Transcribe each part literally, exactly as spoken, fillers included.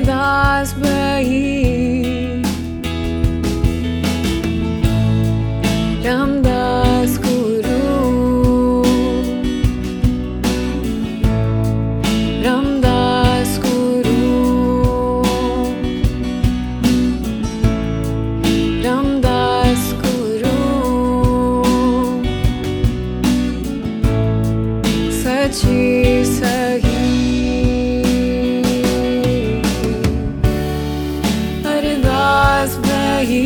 अरदास बही रामदास गुरु रामदास गुरु रामदास गुरु सच्ची सही अरदास बही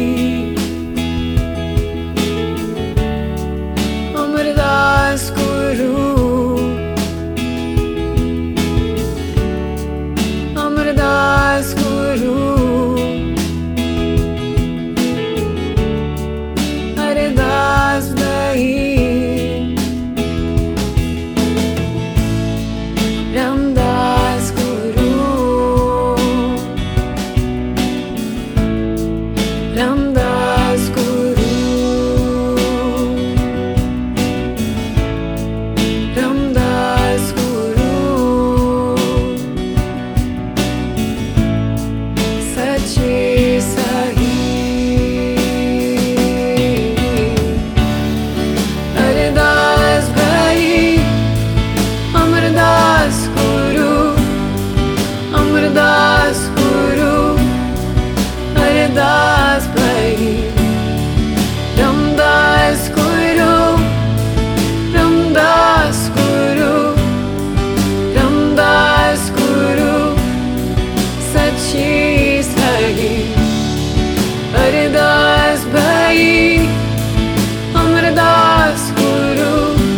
अमरदास गुरु अमरदास गुरु अरदास बही रामदास गुरु रामदास गुरु रामदास गुरु सच्चे सही अरदास बही अमरदास गुरु अमरदास गुरु अरदास बही रामदास गुरु रामदास गुरु रामदास गुरु सच्ची सही अरदास बही अमरदास गुरु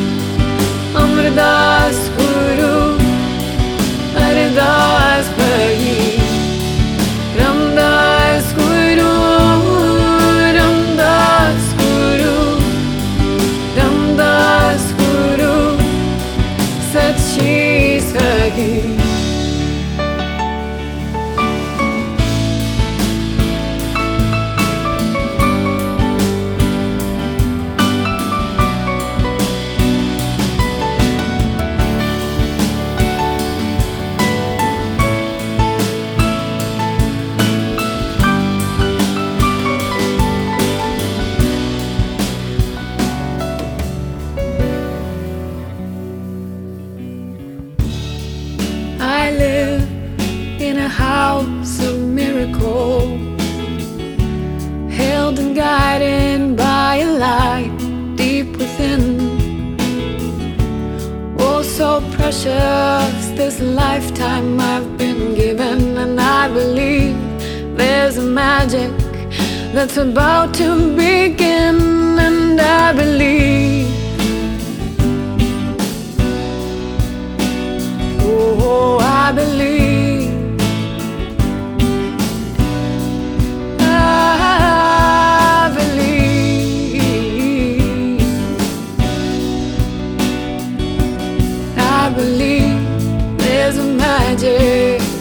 अमरदास गुरु अरदास बही रामदास गुरु रामदास गुरु रामदास गुरु सच्ची सही I live in a house of miracle, held and guided by a light deep within. Oh, so precious this lifetime I've been given, and I believe there's a magic that's about to begin, and I believe. Oh, I believe, I believe, I believe there's a magic